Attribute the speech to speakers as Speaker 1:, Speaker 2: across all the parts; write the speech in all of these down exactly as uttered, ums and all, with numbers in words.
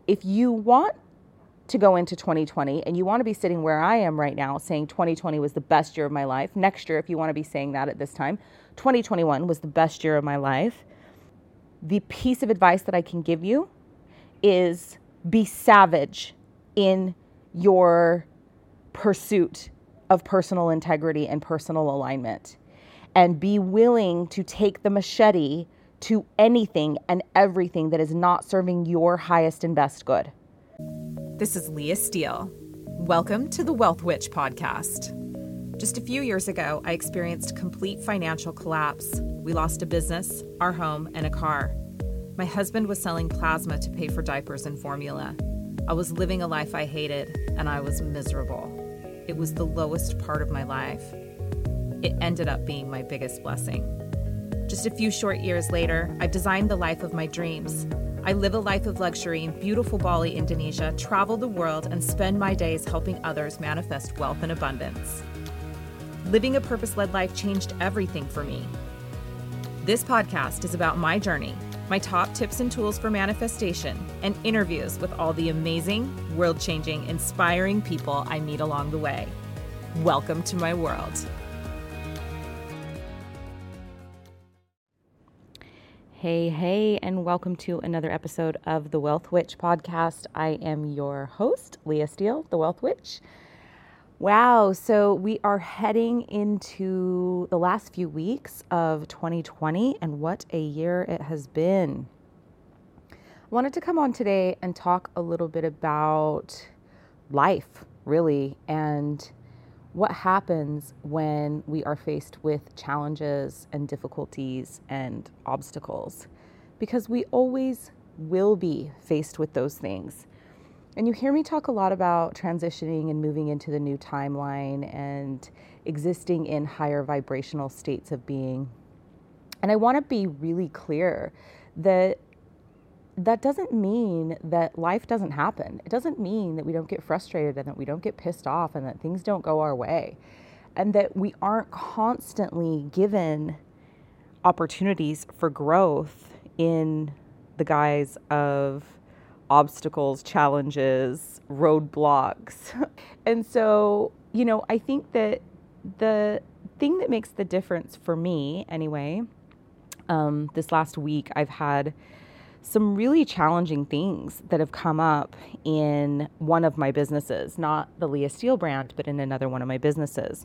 Speaker 1: if you want to go into twenty twenty and you want to be sitting where I am right now saying twenty twenty was the best year of my life, next year, if you want to be saying that at this time, twenty twenty-one was the best year of my life, the piece of advice that I can give you is be savage in your pursuit of personal integrity and personal alignment, and be willing to take the machete to anything and everything that is not serving your highest and best good.
Speaker 2: This is Leah Steele. Welcome to the Wealth Witch podcast. Just a few years ago, I experienced complete financial collapse. We lost a business, our home, and a car. My husband was selling plasma to pay for diapers and formula. I was living a life I hated, and I was miserable. It was the lowest part of my life. It ended up being my biggest blessing. Just a few short years later, I've designed the life of my dreams. I live a life of luxury in beautiful Bali, Indonesia, travel the world, and spend my days helping others manifest wealth and abundance. Living a purpose-led life changed everything for me. This podcast is about my journey, my top tips and tools for manifestation, and interviews with all the amazing, world-changing, inspiring people I meet along the way. Welcome to my world.
Speaker 1: Hey, hey, and welcome to another episode of the Wealth Witch podcast. I am your host, Leah Steele, the Wealth Witch. Wow, so we are heading into the last few weeks of twenty twenty, and what a year it has been. I wanted to come on today and talk a little bit about life, really, and what happens when we are faced with challenges and difficulties and obstacles, because we always will be faced with those things. And you hear me talk a lot about transitioning and moving into the new timeline and existing in higher vibrational states of being. And I want to be really clear that that doesn't mean that life doesn't happen. It doesn't mean that we don't get frustrated and that we don't get pissed off and that things don't go our way, and that we aren't constantly given opportunities for growth in the guise of obstacles, challenges, roadblocks. And so, you know, I think that the thing that makes the difference for me anyway, um, this last week I've had some really challenging things that have come up in one of my businesses, not the Leah Steele brand, but in another one of my businesses.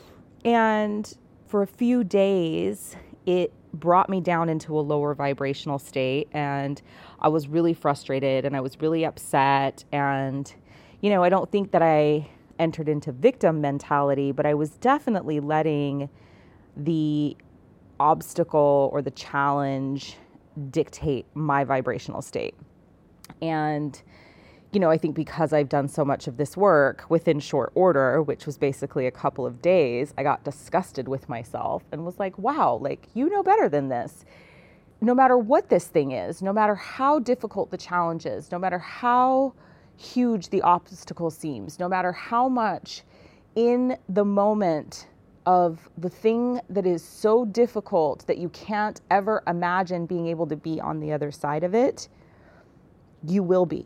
Speaker 1: And for a few days, it brought me down into a lower vibrational state, and I was really frustrated and I was really upset. And, you know, I don't think that I entered into victim mentality, but I was definitely letting the obstacle or the challenge dictate my vibrational state. And, you know, I think because I've done so much of this work within short order, which was basically a couple of days, I got disgusted with myself and was like, wow, like, you know better than this. No matter what this thing is, no matter how difficult the challenge is, no matter how huge the obstacle seems, no matter how much in the moment of the thing that is so difficult that you can't ever imagine being able to be on the other side of it, you will be.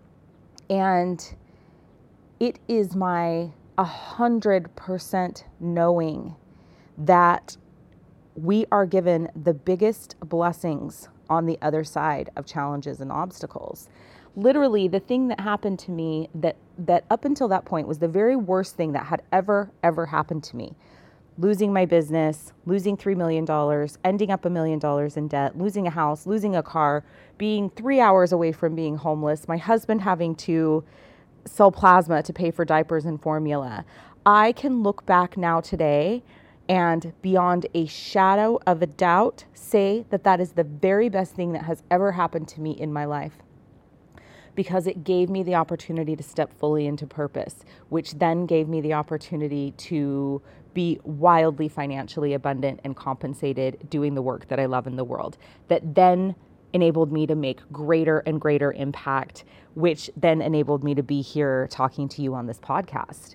Speaker 1: And it is my a hundred percent knowing that we are given the biggest blessings on the other side of challenges and obstacles. Literally, the thing that happened to me that, that up until that point was the very worst thing that had ever, ever happened to me. Losing my business, losing three million dollars, ending up a million dollars in debt, losing a house, losing a car, being three hours away from being homeless, my husband having to sell plasma to pay for diapers and formula. I can look back now today and beyond a shadow of a doubt say that that is the very best thing that has ever happened to me in my life, because it gave me the opportunity to step fully into purpose, which then gave me the opportunity to be wildly financially abundant and compensated doing the work that I love in the world, that then enabled me to make greater and greater impact, which then enabled me to be here talking to you on this podcast.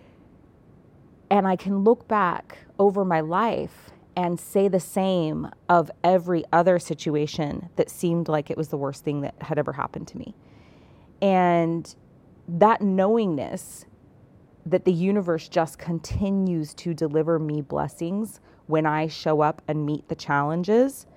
Speaker 1: And I can look back over my life and say the same of every other situation that seemed like it was the worst thing that had ever happened to me. And that knowingness that the universe just continues to deliver me blessings when I show up and meet the challenges,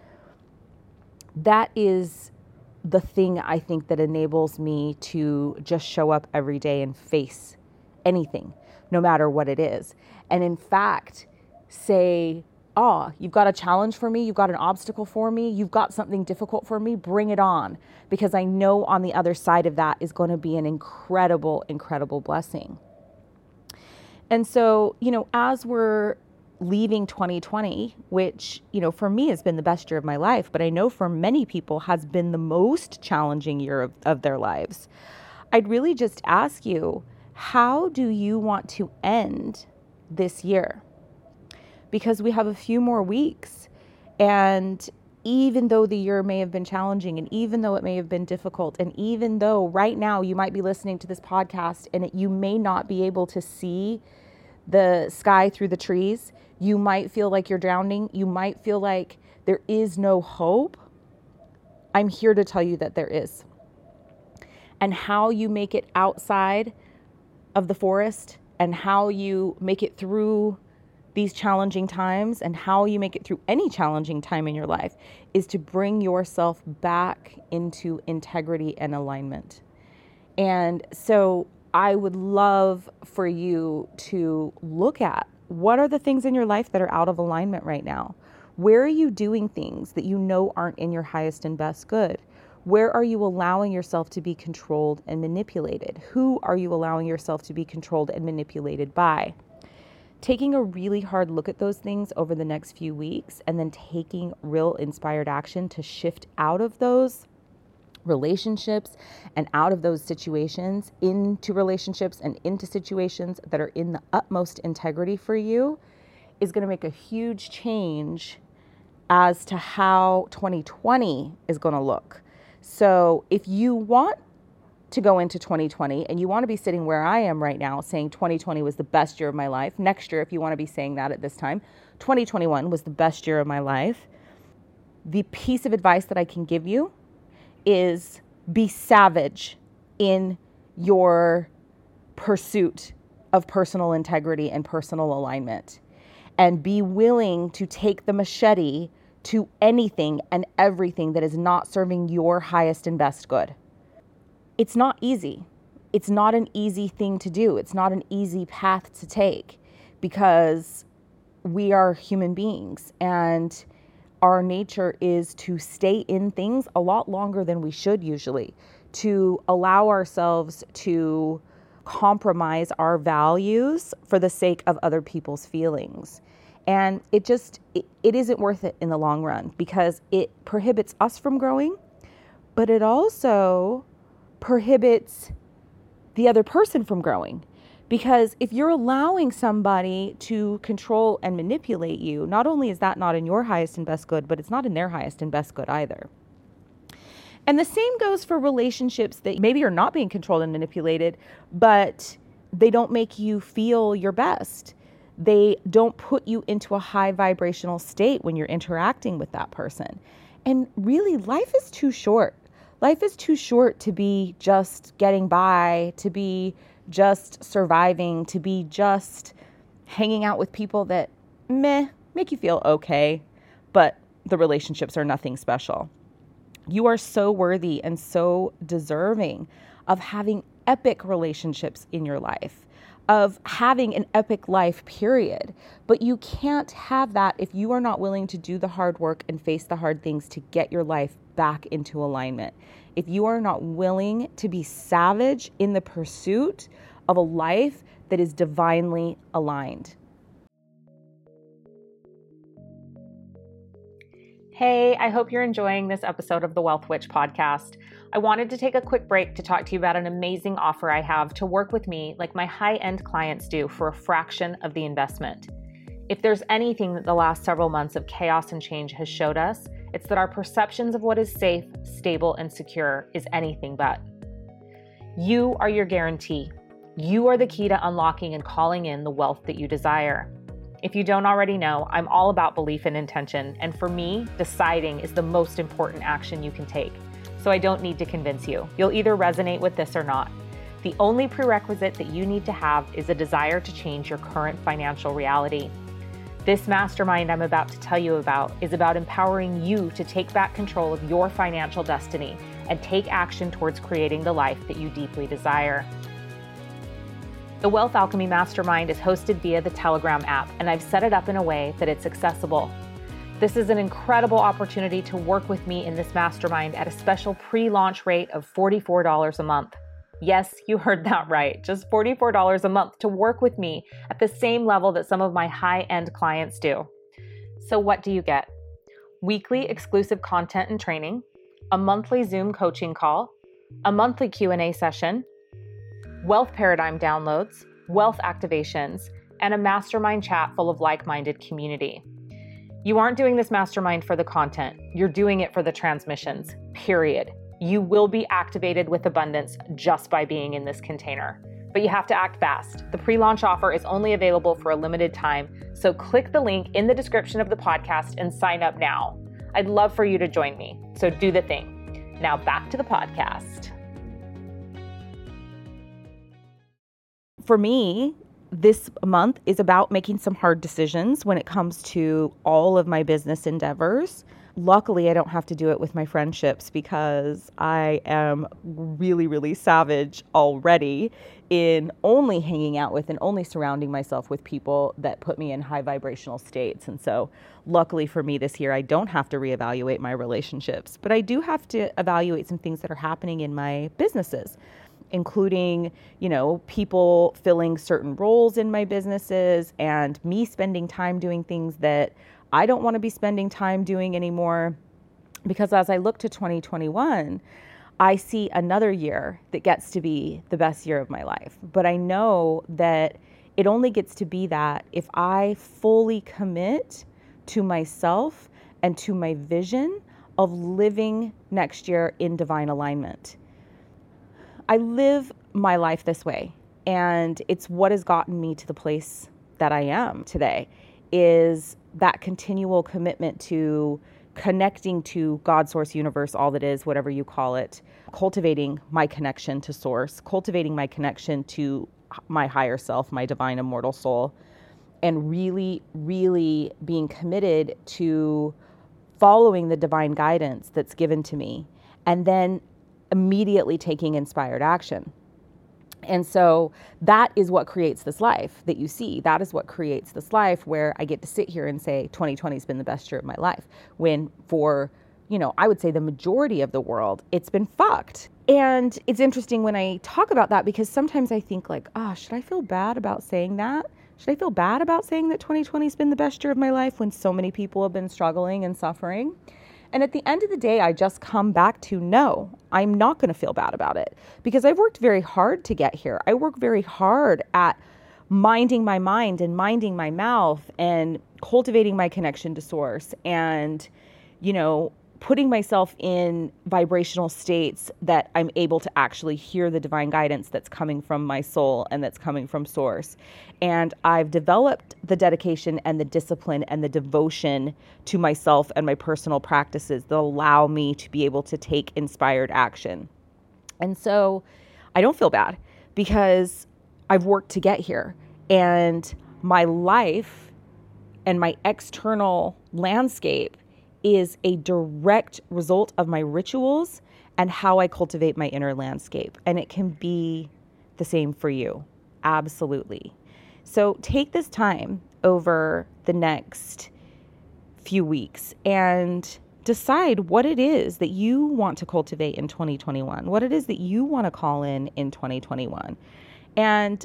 Speaker 1: that is the thing I think that enables me to just show up every day and face anything, no matter what it is. And in fact, say, oh, you've got a challenge for me, you've got an obstacle for me, you've got something difficult for me, bring it on. Because I know on the other side of that is going to be an incredible, incredible blessing. And so, you know, as we're leaving twenty twenty, which, you know, for me has been the best year of my life, but I know for many people has been the most challenging year of, of their lives, I'd really just ask you, how do you want to end this year? Because we have a few more weeks, and even though the year may have been challenging, and even though it may have been difficult, and even though right now you might be listening to this podcast and it, you may not be able to see the sky through the trees, you might feel like you're drowning, you might feel like there is no hope, I'm here to tell you that there is. And how you make it outside of the forest, and how you make it through these challenging times, and how you make it through any challenging time in your life, is to bring yourself back into integrity and alignment. And so I would love for you to look at, what are the things in your life that are out of alignment right now? Where are you doing things that you know aren't in your highest and best good? Where are you allowing yourself to be controlled and manipulated? Who are you allowing yourself to be controlled and manipulated by? Taking a really hard look at those things over the next few weeks, and then taking real inspired action to shift out of those relationships and out of those situations into relationships and into situations that are in the utmost integrity for you, is going to make a huge change as to how twenty twenty is going to look. So if you want to go into twenty twenty and you want to be sitting where I am right now saying twenty twenty was the best year of my life, next year, if you want to be saying that at this time, twenty twenty-one was the best year of my life, the piece of advice that I can give you is be savage in your pursuit of personal integrity and personal alignment, and be willing to take the machete to anything and everything that is not serving your highest and best good. It's not easy. It's not an easy thing to do. It's not an easy path to take, because we are human beings, and our nature is to stay in things a lot longer than we should usually, to allow ourselves to compromise our values for the sake of other people's feelings. And it just, it, it isn't worth it in the long run, because it prohibits us from growing, but it also prohibits the other person from growing. Because if you're allowing somebody to control and manipulate you, not only is that not in your highest and best good, but it's not in their highest and best good either. And the same goes for relationships that maybe are not being controlled and manipulated, but they don't make you feel your best. They don't put you into a high vibrational state when you're interacting with that person. And really, life is too short. Life is too short to be just getting by, to be just surviving, to be just hanging out with people that meh, make you feel okay, but the relationships are nothing special. You are so worthy and so deserving of having epic relationships in your life, of having an epic life, period. But you can't have that if you are not willing to do the hard work and face the hard things to get your life back into alignment. If you are not willing to be savage in the pursuit of a life that is divinely aligned.
Speaker 3: Hey, I hope you're enjoying this episode of the Wealth Witch podcast. I wanted to take a quick break to talk to you about an amazing offer I have to work with me like my high-end clients do for a fraction of the investment. If there's anything that the last several months of chaos and change has showed us, it's that our perceptions of what is safe, stable, and secure is anything but. You are your guarantee. You are the key to unlocking and calling in the wealth that you desire. If you don't already know, I'm all about belief and intention, and for me, deciding is the most important action you can take. so I don't need to convince you. You'll either resonate with this or not. The only prerequisite that you need to have is a desire to change your current financial reality. This mastermind I'm about to tell you about is about empowering you to take back control of your financial destiny and take action towards creating the life that you deeply desire. The Wealth Alchemy Mastermind is hosted via the Telegram app, and I've set it up in a way that it's accessible. This is an incredible opportunity to work with me in this mastermind at a special pre-launch rate of forty-four dollars a month. Yes, you heard that right. Just forty-four dollars a month to work with me at the same level that some of my high-end clients do. So what do you get? Weekly exclusive content and training, a monthly Zoom coaching call, a monthly Q and A session, wealth paradigm downloads, wealth activations, and a mastermind chat full of like-minded community. You aren't doing this mastermind for the content. You're doing it for the transmissions, period. You will be activated with abundance just by being in this container. But you have to act fast. The pre-launch offer is only available for a limited time, so click the link in the description of the podcast and sign up now. I'd love for you to join me, so do the thing. Now back to the podcast.
Speaker 1: For me, this month is about making some hard decisions when it comes to all of my business endeavors. Luckily, I don't have to do it with my friendships because I am really, really savage already in only hanging out with and only surrounding myself with people that put me in high vibrational states. And so luckily for me this year, I don't have to reevaluate my relationships, but I do have to evaluate some things that are happening in my businesses, including, you know, people filling certain roles in my businesses and me spending time doing things that I don't want to be spending time doing anymore. Because as I look to twenty twenty-one, I see another year that gets to be the best year of my life. But I know that it only gets to be that if I fully commit to myself and to my vision of living next year in divine alignment. I live my life this way, and it's what has gotten me to the place that I am today, is that continual commitment to connecting to God, source, universe, all that is, whatever you call it, cultivating my connection to source, cultivating my connection to my higher self, my divine immortal soul, and really, really being committed to following the divine guidance that's given to me, and then immediately taking inspired action. And so that is what creates this life that you see. That is what creates this life where I get to sit here and say twenty twenty has been the best year of my life. When for, you know, I would say the majority of the world, it's been fucked. And it's interesting when I talk about that because sometimes I think like, oh, should I feel bad about saying that? Should I feel bad about saying that twenty twenty has been the best year of my life when so many people have been struggling and suffering? And at the end of the day, I just come back to no, I'm not going to feel bad about it because I've worked very hard to get here. I work very hard at minding my mind and minding my mouth and cultivating my connection to source and, you know, putting myself in vibrational states that I'm able to actually hear the divine guidance that's coming from my soul and that's coming from source. And I've developed the dedication and the discipline and the devotion to myself and my personal practices that allow me to be able to take inspired action. And so I don't feel bad because I've worked to get here, and my life and my external landscape is a direct result of my rituals and how I cultivate my inner landscape. And it can be the same for you. Absolutely. So take this time over the next few weeks and decide what it is that you want to cultivate in twenty twenty-one, what it is that you want to call in in twenty twenty-one, and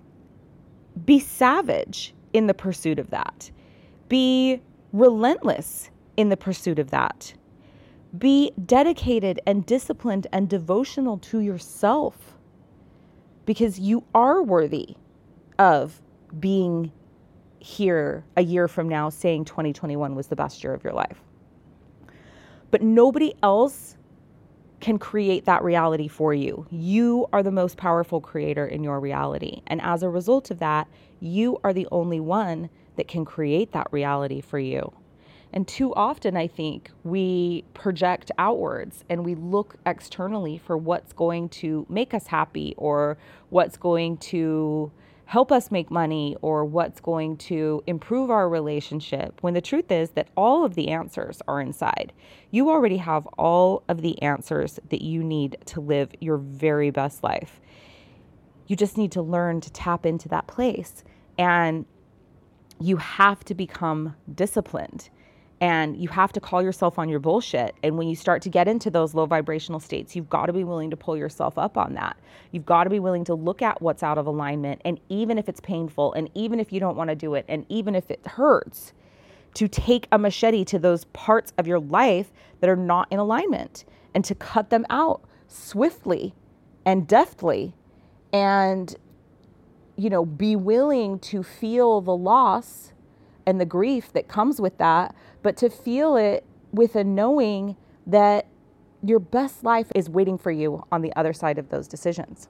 Speaker 1: be savage in the pursuit of that. Be relentless in the pursuit of that. Be dedicated and disciplined and devotional to yourself because you are worthy of being here a year from now saying twenty twenty-one was the best year of your life. But nobody else can create that reality for you. You are the most powerful creator in your reality. And as a result of that, you are the only one that can create that reality for you. And too often, I think, we project outwards and we look externally for what's going to make us happy or what's going to help us make money or what's going to improve our relationship, when the truth is that all of the answers are inside. You already have all of the answers that you need to live your very best life. You just need to learn to tap into that place, and you have to become disciplined. And you have to call yourself on your bullshit. And when you start to get into those low vibrational states, you've got to be willing to pull yourself up on that. You've got to be willing to look at what's out of alignment. And even if it's painful, and even if you don't want to do it, and even if it hurts, to take a machete to those parts of your life that are not in alignment and to cut them out swiftly and deftly. And, you know, be willing to feel the loss and the grief that comes with that, but to feel it with a knowing that your best life is waiting for you on the other side of those decisions.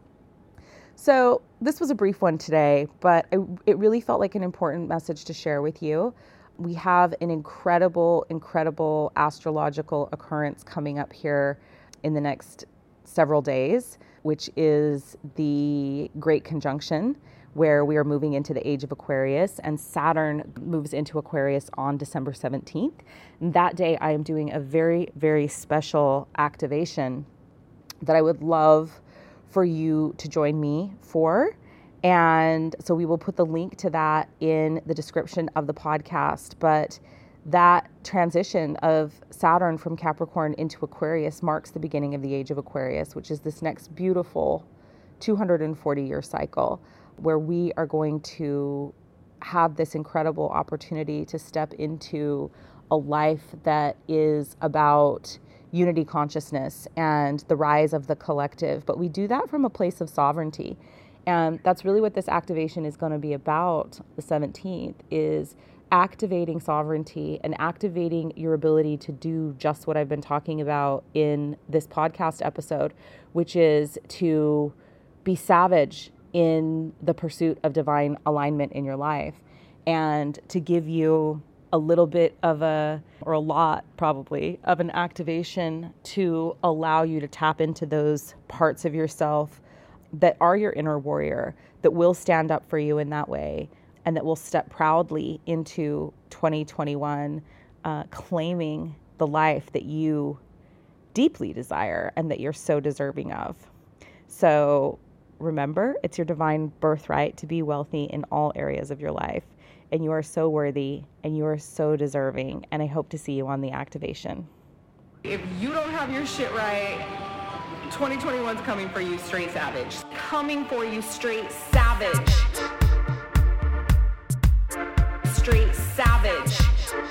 Speaker 1: So this was a brief one today, but I, it really felt like an important message to share with you. We have an incredible, incredible astrological occurrence coming up here in the next several days, which is the Great Conjunction, where we are moving into the age of Aquarius, and Saturn moves into Aquarius on December seventeenth. And that day, I am doing a very, very special activation that I would love for you to join me for. And so we will put the link to that in the description of the podcast. But that transition of Saturn from Capricorn into Aquarius marks the beginning of the age of Aquarius, which is this next beautiful two hundred forty year cycle, where we are going to have this incredible opportunity to step into a life that is about unity consciousness and the rise of the collective. But we do that from a place of sovereignty. And that's really what this activation is going to be about, the seventeenth, is activating sovereignty and activating your ability to do just what I've been talking about in this podcast episode, which is to be savage in the pursuit of divine alignment in your life, and to give you a little bit of a, or a lot probably, of an activation to allow you to tap into those parts of yourself that are your inner warrior, that will stand up for you in that way, and that will step proudly into twenty twenty-one, uh, claiming the life that you deeply desire and that you're so deserving of. So remember, it's your divine birthright to be wealthy in all areas of your life. And you are so worthy and you are so deserving. And I hope to see you on the activation.
Speaker 4: If you don't have your shit right, twenty twenty-one's coming for you straight savage. Coming for you straight savage. Straight savage.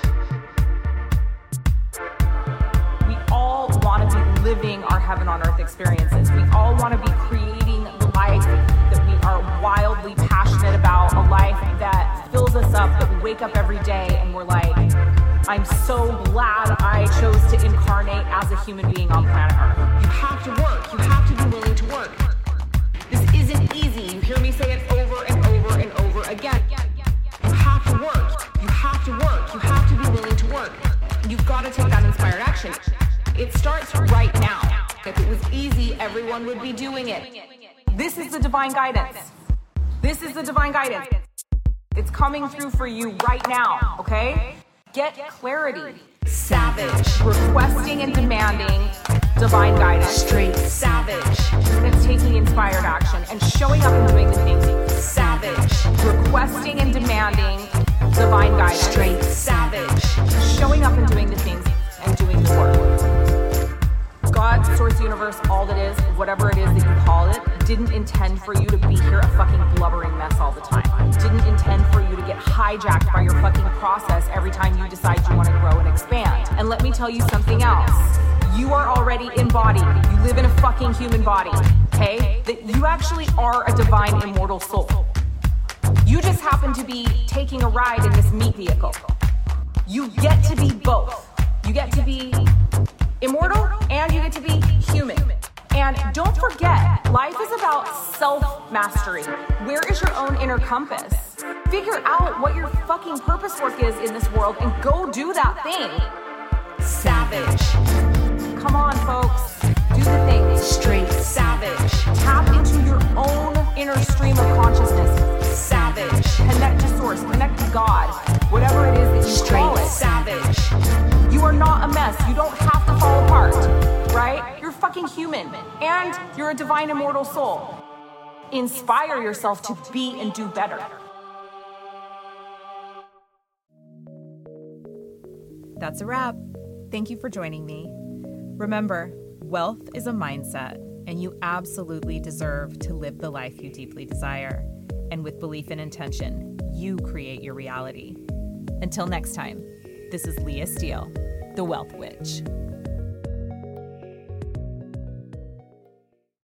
Speaker 3: We all want to be living our heaven on earth experiences. We all want to be creating the life that we are wildly passionate about, a life that fills us up, that we wake up every day and we're like, I'm so glad I chose to incarnate as a human being on planet Earth.
Speaker 4: You have to work. You have to be willing to work. This isn't easy. You hear me say it over and over and over again. You have to work. You have to work. You have to be willing to work. You've got to take that inspired action. It starts right now. If it was easy, everyone would be doing it.
Speaker 3: This is the divine guidance. This is the divine guidance. It's coming through for you right now, okay? Get clarity.
Speaker 4: Savage.
Speaker 3: Requesting and demanding divine guidance.
Speaker 4: Straight savage.
Speaker 3: That's taking inspired action and showing up and doing the things.
Speaker 4: Savage.
Speaker 3: Requesting and demanding divine guidance.
Speaker 4: Straight savage.
Speaker 3: Showing up and doing the things and doing the work. God, source, universe, all that is, whatever it is that you call it, didn't intend for you to be here a fucking blubbering mess all the time. Didn't intend for you to get hijacked by your fucking process every time you decide you want to grow and expand. And let me tell you something else. You are already embodied. You live in a fucking human body, okay? That you actually are a divine immortal soul. You just happen to be taking a ride in this meat vehicle. You get to be both. You get to be immortal and you get to be human. And don't forget, life is about self-mastery. Where is your own inner compass?
Speaker 4: Figure out what your fucking purpose work is in this world and go do that thing. Savage. Come on, folks. Do the thing. Straight savage. Tap into your own inner stream of consciousness. Savage. Connect to source. Connect to God. Whatever it is that you Straight call it. Savage. You are not a mess. You don't have to fall apart, right? You're fucking human. And you're a divine immortal soul. Inspire yourself to be and do better.
Speaker 2: That's a wrap. Thank you for joining me. Remember, wealth is a mindset, and you absolutely deserve to live the life you deeply desire. And with belief and intention, you create your reality. Until next time, this is Leah Steele, the Wealth Witch.